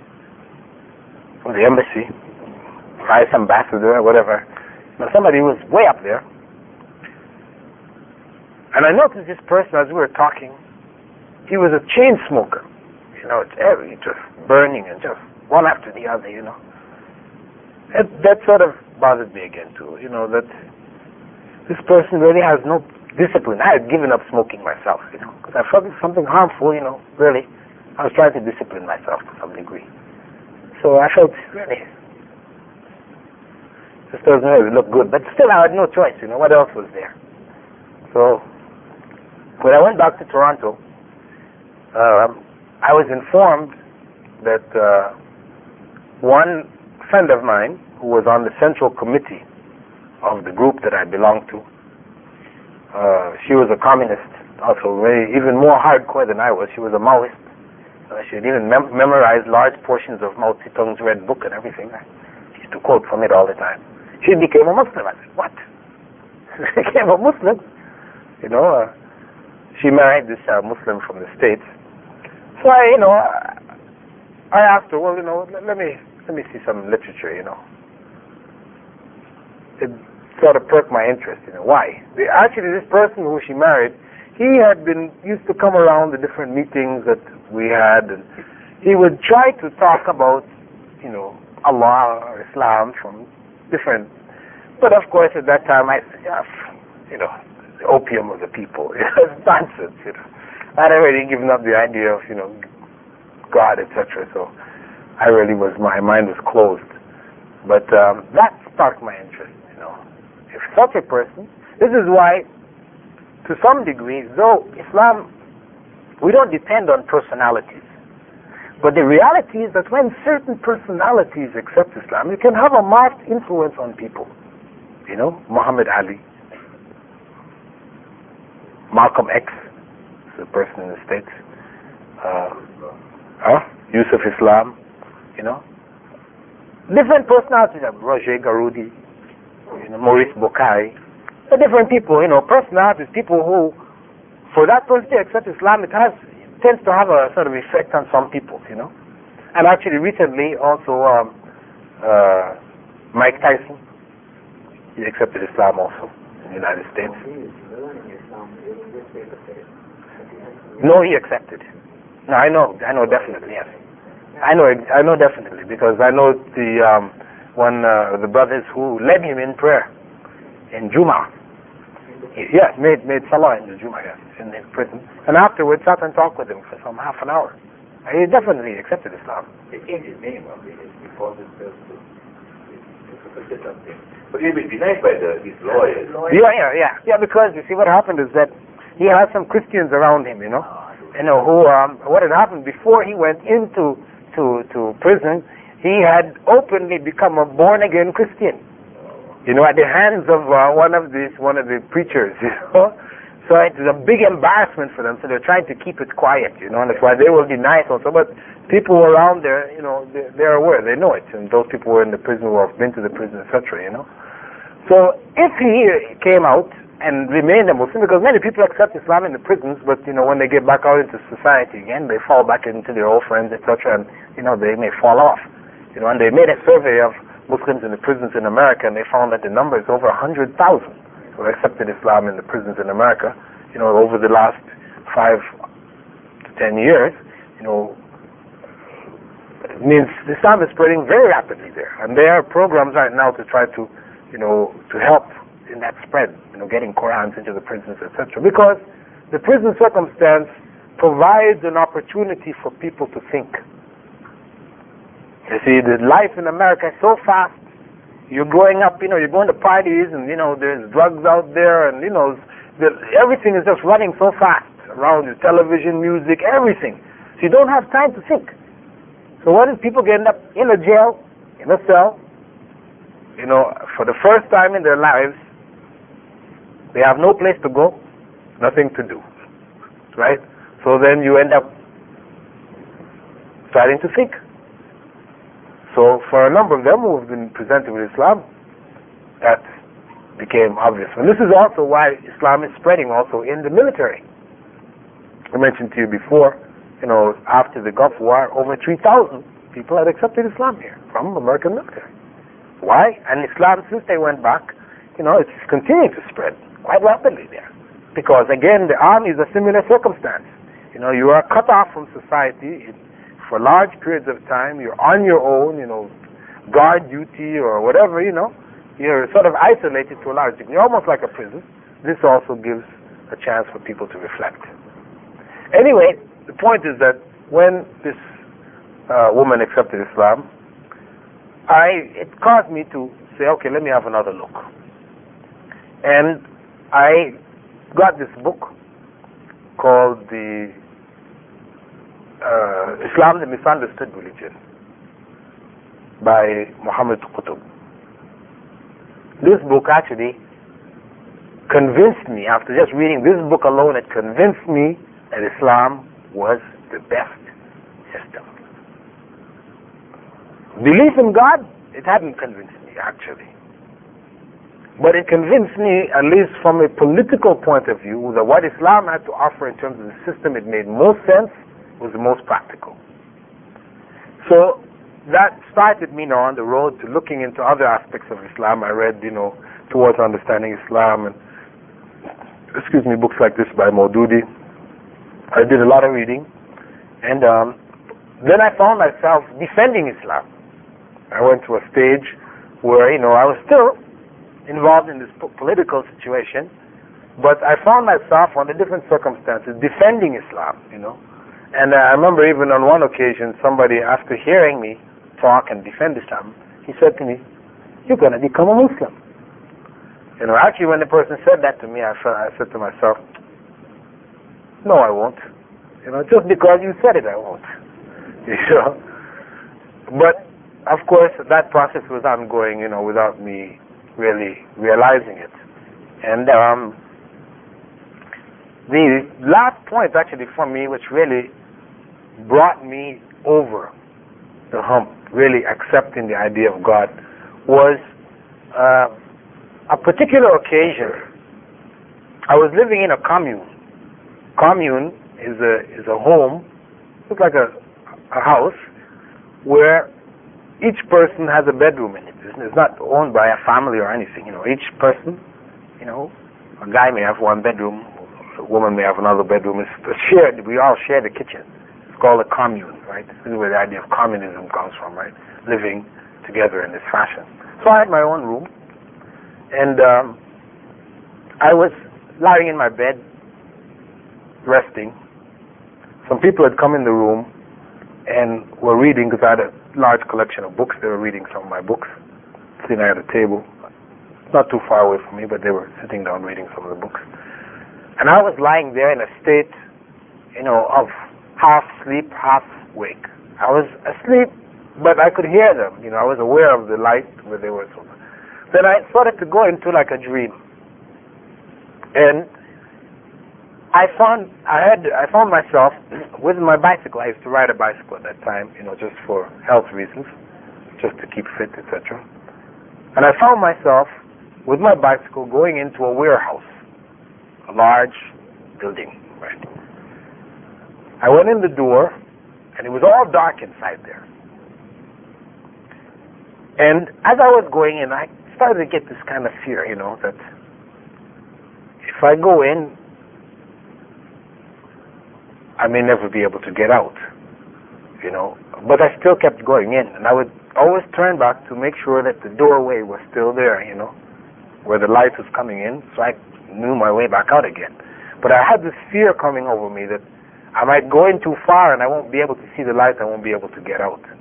of the embassy, Vice Ambassador, or whatever. But somebody who was way up there. And I noticed this person, as we were talking, he was a chain smoker. You know, it's every, just burning and just one after the other, you know. That, that sort of bothered me again, too. You know, that this person really has no discipline. I had given up smoking myself, you know, because I felt it was something harmful, you know, really. I was trying to discipline myself to some degree. So I felt, really, this doesn't really look good. But still, I had no choice, you know, what else was there? So, when I went back to Toronto, uh, I was informed that uh, one friend of mine, who was on the central committee of the group that I belonged to, Uh, she was a communist, also very, even more hardcore than I was. She was a Maoist. Uh, she had even mem- memorized large portions of Mao Zedong's Red Book and everything. She used to quote from it all the time. She became a Muslim. I said, what? She became a Muslim? You know, uh, she married this uh, Muslim from the States. So I, you know, I asked her, well, you know, let, let me let me see some literature, you know. It, sort of perked my interest, you know. Why? Actually, this person who she married, he had been, used to come around the different meetings that we had, and he would try to talk about, you know, Allah or Islam from different, but of course at that time I said, yeah, you know, the opium of the people. It's nonsense, you know. I'd already given up the idea of, you know, God, et cetera. So I really was, my mind was closed. But um, that sparked my interest, you know. If such a person, this is why, to some degree, though Islam, we don't depend on personalities. But the reality is that when certain personalities accept Islam, it can have a marked influence on people. You know, Muhammad Ali, Malcolm X, the person in the States, uh, huh? Yusuf Islam, you know. Different personalities, like Roger Garudi, you know, Maurice Bukai. They're different people, you know, personalities, people who, for that person to accept Islam, it has tends to have a sort of effect on some people, you know. And actually, recently, also, um, uh, Mike Tyson, he accepted Islam also in the United States. No, he accepted. No, I know, I know definitely, yes. I know, I know definitely, because I know the um, one uh, the brothers who led him in prayer in Juma. He, yes, made made salah in the Juma, yes, in the prison, and afterwards sat and talked with him for some half an hour. And he definitely accepted Islam. They changed his name, I mean, because it's just something. But he'll be denied by the, his lawyers. Yeah, yeah, yeah, yeah. Because you see, what happened is that he had some Christians around him, you know, you know who um, what had happened before he went into to to prison, he had openly become a born again Christian. You know, at the hands of uh, one of these, one of the preachers, you know. So it was a big embarrassment for them. So they're trying to keep it quiet, you know. And that's why they will deny it also. But people around there, you know, they, they're aware, they know it. And those people who are in the prison, who have been to the prison, et cetera. You know. So if he came out and remained a Muslim, because many people accept Islam in the prisons, but you know, when they get back out into society again, they fall back into their old friends, et cetera. And you know, they may fall off. You know, and they made a survey of Muslims in the prisons in America, and they found that the number is over a hundred thousand who accepted Islam in the prisons in America. You know, over the last five to ten years, you know, it means Islam is spreading very rapidly there, and there are programs right now to try to, you know, to help in that spread. You know, getting Qurans into the prisons, et cetera. Because the prison circumstance provides an opportunity for people to think. You see, the life in America is so fast. You're growing up, you know, you're going to parties, and, you know, there's drugs out there, and, you know, the, everything is just running so fast around you, television, music, everything. So you don't have time to think. So what is people get up in a jail, in a cell, you know, for the first time in their lives, they have no place to go, nothing to do, right? So then you end up starting to think. So for a number of them who have been presented with Islam, that became obvious. And this is also why Islam is spreading also in the military. I mentioned to you before, you know, after the Gulf War, over three thousand people had accepted Islam here from American military. Why? And Islam, since they went back, you know, it's continuing to spread quite rapidly there. Because again, the army is a similar circumstance. You know, you are cut off from society for large periods of time. You're on your own, you know, guard duty or whatever, you know. You're sort of isolated to a large degree, almost like a prison. This also gives a chance for people to reflect. Anyway, the point is that when this uh, woman accepted Islam, I it caused me to say, okay, let me have another look. And I got this book called the Uh, Islam, the Misunderstood Religion by Muhammad Qutb. This book actually convinced me, after just reading this book alone, it convinced me that Islam was the best system. Belief in God, it hadn't convinced me actually. But it convinced me, at least from a political point of view, that what Islam had to offer in terms of the system, it made most sense, was the most practical. So that started me now on the road to looking into other aspects of Islam. I read, you know, Towards Understanding Islam, and excuse me, books like this by Maududi. I did a lot of reading, and um, then I found myself defending Islam. I went to a stage where, you know, I was still involved in this po- political situation, But I found myself under different circumstances defending Islam, you know. And uh, I remember even on one occasion, somebody, after hearing me talk and defend Islam, he said to me, "You're going to become a Muslim." You know, actually when the person said that to me, I, felt, I said to myself, "No, I won't. You know, just because you said it, I won't." You know. But of course, that process was ongoing, you know, without me really realizing it. And um, the last point, actually, for me, which really brought me over the hump, really accepting the idea of God, was uh, a particular occasion. I was living in a commune. Commune is a is a home, looks like a a house where each person has a bedroom in it. It's not owned by a family or anything. You know, each person, you know, a guy may have one bedroom, a woman may have another bedroom. It's shared. We all share the kitchen. It's called a commune, right? This is where the idea of communism comes from, right? Living together in this fashion. So I had my own room, and um, I was lying in my bed, resting. Some people had come in the room and were reading, because I had a large collection of books. They were reading some of my books, sitting at a table, not too far away from me, but they were sitting down reading some of the books. And I was lying there in a state, you know, of half sleep, half wake. I was asleep, but I could hear them. You know, I was aware of the light where they were. Then I started to go into like a dream, and I found I had I found myself with my bicycle. I used to ride a bicycle at that time, you know, just for health reasons, just to keep fit, et cetera. And I found myself with my bicycle going into a warehouse, a large building, right? I went in the door, and it was all dark inside there. And as I was going in, I started to get this kind of fear, you know, that if I go in, I may never be able to get out, you know. But I still kept going in, and I would always turn back to make sure that the doorway was still there, you know, where the light was coming in, so I knew my way back out again. But I had this fear coming over me that I might go in too far and I won't be able to see the light, I won't be able to get out.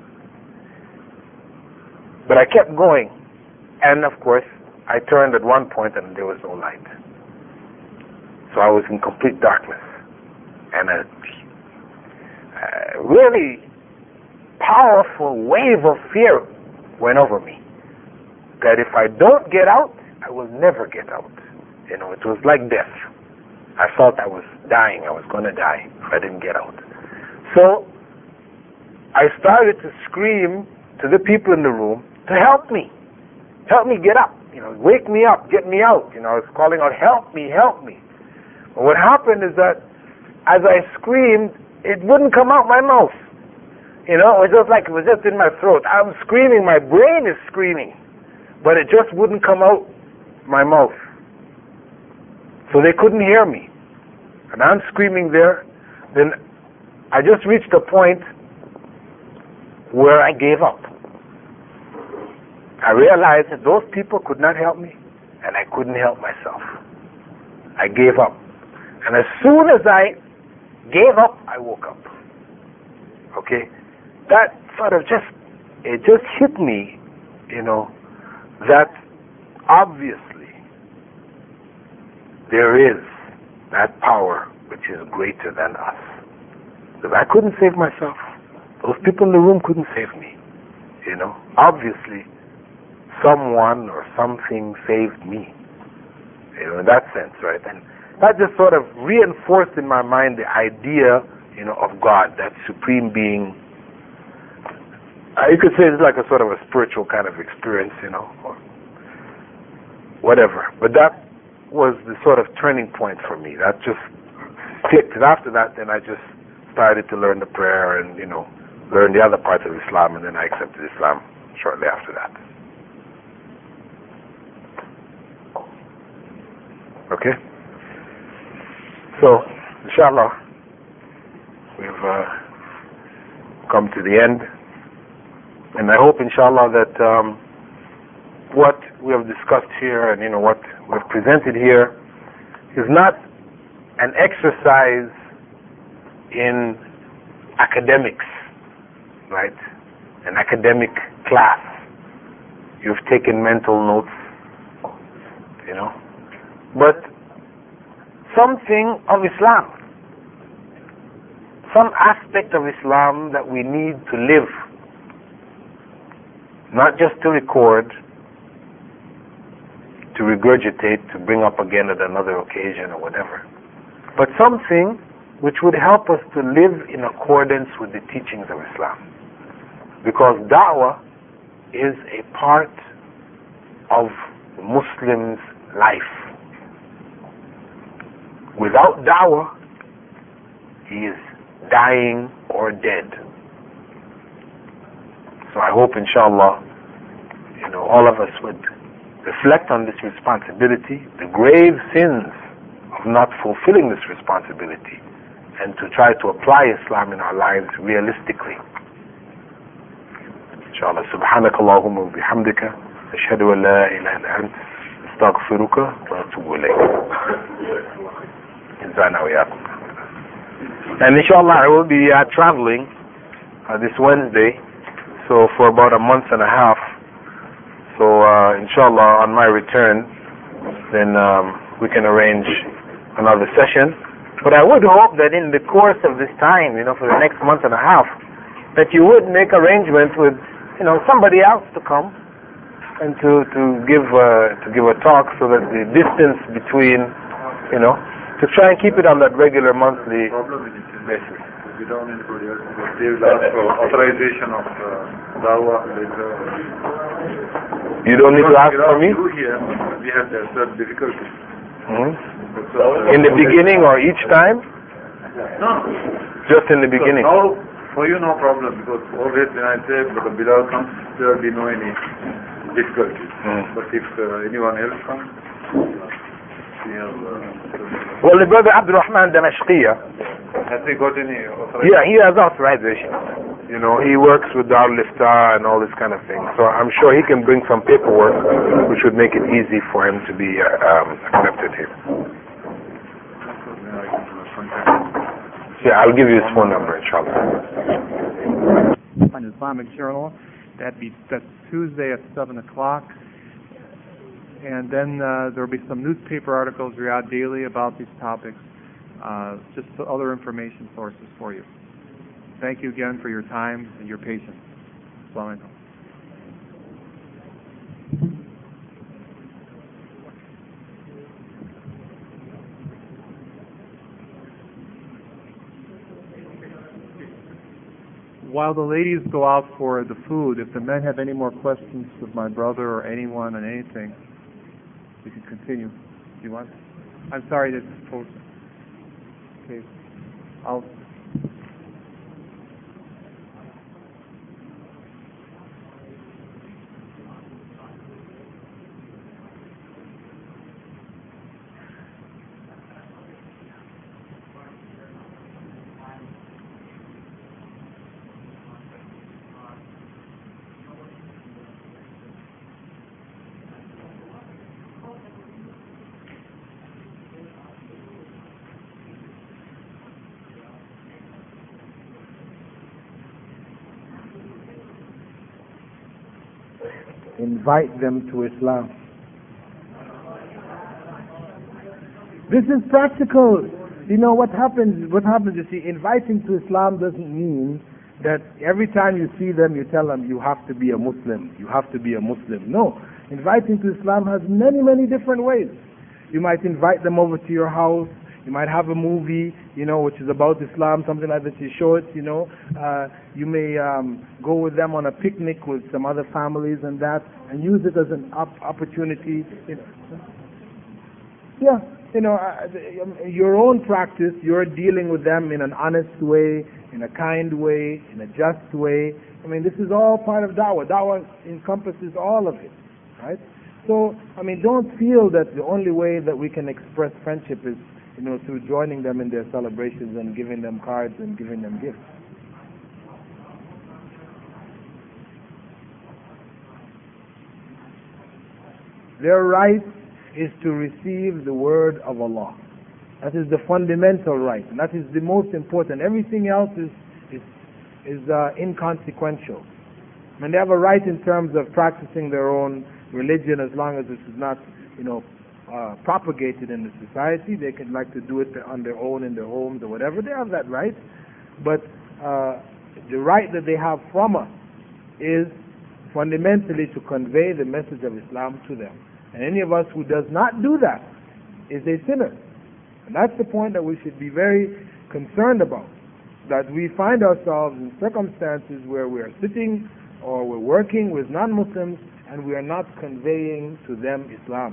But I kept going, and of course, I turned at one point and there was no light. So I was in complete darkness. And a uh, really powerful wave of fear went over me, that if I don't get out, I will never get out. You know, it was like death. I felt I was dying. I was going to die if I didn't get out. So I started to scream to the people in the room to help me. Help me get up. You know, wake me up, get me out. You know, I was calling out, help me, help me. But what happened is that as I screamed, it wouldn't come out my mouth. You know, it was just like it was just in my throat. I'm screaming, my brain is screaming, but it just wouldn't come out my mouth. So they couldn't hear me. And I'm screaming there. Then I just reached a point where I gave up. I realized that those people could not help me, and I couldn't help myself. I gave up. And as soon as I gave up, I woke up. Okay? That sort of just, it just hit me, you know, that obviously there is that power which is greater than us. Because I couldn't save myself. Those people in the room couldn't save me. You know? Obviously, someone or something saved me. You know, in that sense, right? And that just sort of reinforced in my mind the idea, you know, of God, that supreme being. Uh, you could say it's like a sort of a spiritual kind of experience, you know, or whatever. But that was the sort of turning point for me. That just clicked. And after that, then I just started to learn the prayer and, you know, learn the other parts of Islam, and then I accepted Islam shortly after that. Okay? So, inshallah, we've uh, come to the end. And I hope, inshallah, that um, what we have discussed here and, you know, what we've presented here is not an exercise in academics, right? An academic class. You've taken mental notes, you know, but something of Islam, some aspect of Islam that we need to live, not just to record, to regurgitate, to bring up again at another occasion or whatever, but something which would help us to live in accordance with the teachings of Islam. Because da'wah is a part of the Muslim's life. Without da'wah, he is dying or dead. So I hope, inshallah, you know, all of us would reflect on this responsibility, the grave sins of not fulfilling this responsibility, and to try to apply Islam in our lives realistically. Inshallah. Subhanakallahumma wa bihamdika, ashhadu an la ilaha illa anta, astaghfiruka wa atubu ilayk. Inzana wa yakum. And inshallah I will be uh, traveling uh, this Wednesday, so for about a month and a half. So uh, inshallah on my return, then um, we can arrange another session. But I would hope that in the course of this time, you know, for the next month and a half, that you would make arrangements with, you know, somebody else to come and to to give uh, to give a talk, so that the distance between, you know, to try and keep it on that regular monthly basis. We don't include it because they will ask for authorization of uh, dawah later. You don't need to ask for me? You here, we have that certain difficulty. Mm-hmm. In the beginning or each time? No. Just in the beginning. Now, for you, no problem, because always when I say, but the Bilal comes, there will be no any difficulties. Mm. But if uh, anyone else comes, we have... Uh, well, the brother Abdul Rahman Damashqiya, has he got any authorization? Yeah, he has authorization. You know, he works with Darul Iftar and all this kind of thing. So I'm sure he can bring some paperwork which would make it easy for him to be uh, um, accepted here. Yeah, I'll give you his phone number, inshallah. On Islamic Journal, that'd be that's Tuesday at seven o'clock. And then uh, there will be some newspaper articles, Riyadh Daily, about these topics. Uh, just other information sources for you. Thank you again for your time and your patience. Assalamu alaikum. While the ladies go out for the food, if the men have any more questions with my brother or anyone on anything, we can continue. Do you want? I'm sorry to post. Okay. I'll. Invite them to Islam. This is practical. You know what happens, what happens, you see, inviting to Islam doesn't mean that every time you see them you tell them you have to be a Muslim, you have to be a Muslim. No. Inviting to Islam has many, many different ways. You might invite them over to your house. You might have a movie, you know, which is about Islam, something like that. You show it, you know. Uh, you may um, go with them on a picnic with some other families and that, and use it as an op- opportunity. You know. Yeah, you know, uh, your own practice, you're dealing with them in an honest way, in a kind way, in a just way. I mean, this is all part of da'wah. Da'wah encompasses all of it, right? So, I mean, don't feel that the only way that we can express friendship is, you know, through joining them in their celebrations and giving them cards and giving them gifts. Their rights, is to receive the word of Allah. That is the fundamental right, and that is the most important. Everything else is is, is uh, inconsequential. I mean, they have a right in terms of practicing their own religion as long as this is not, you know, uh, propagated in the society. They can like to do it on their own in their homes or whatever. They have that right. But uh, the right that they have from us is fundamentally to convey the message of Islam to them. And any of us who does not do that is a sinner. And that's the point that we should be very concerned about. That we find ourselves in circumstances where we are sitting or we're working with non-Muslims and we are not conveying to them Islam.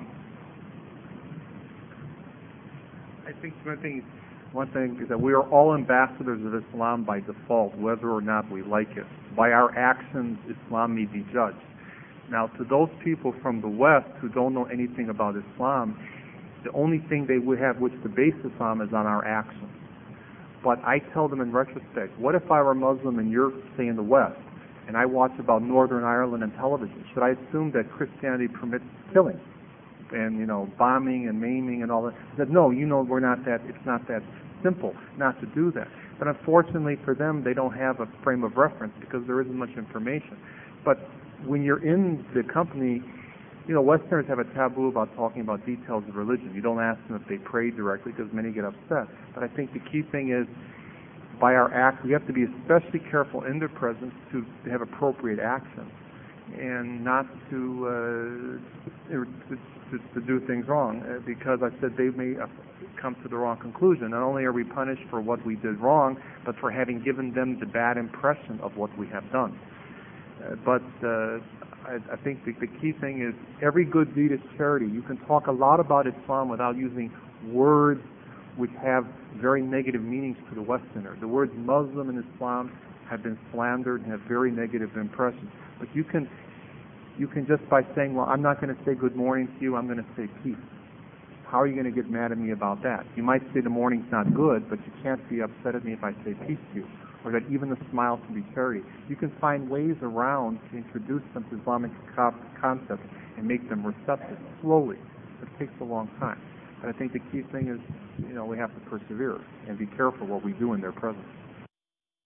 I think one thing, one thing is that we are all ambassadors of Islam by default, whether or not we like it. By our actions, Islam may be judged. Now, to those people from the West who don't know anything about Islam, the only thing they would have which to base Islam is on our actions. But I tell them in retrospect, what if I were Muslim and you're, say, in the West, and I watch about Northern Ireland on television? Should I assume that Christianity permits killing and, you know, bombing and maiming and all that? I said, no, you know, we're not that, it's not that simple not to do that. But unfortunately for them, they don't have a frame of reference because there isn't much information. But when you're in the company, you know, Westerners have a taboo about talking about details of religion. You don't ask them if they pray directly because many get upset. But I think the key thing is, by our acts, we have to be especially careful in their presence to, to have appropriate actions and not to, uh, to, to, to do things wrong, uh, because I said they may come to the wrong conclusion. Not only are we punished for what we did wrong, but for having given them the bad impression of what we have done. Uh, but uh, I, I think the, the key thing is every good deed is charity. You can talk a lot about Islam without using words which have very negative meanings to the Westerner. The words Muslim and Islam have been slandered and have very negative impressions. But you can, you can just by saying, well, I'm not going to say good morning to you, I'm going to say peace. How are you going to get mad at me about that? You might say the morning's not good, but you can't be upset at me if I say peace to you, or that even a smile can be charity. You can find ways around to introduce some Islamic concepts and make them receptive slowly. It takes a long time. But I think the key thing is, you know, we have to persevere and be careful what we do in their presence.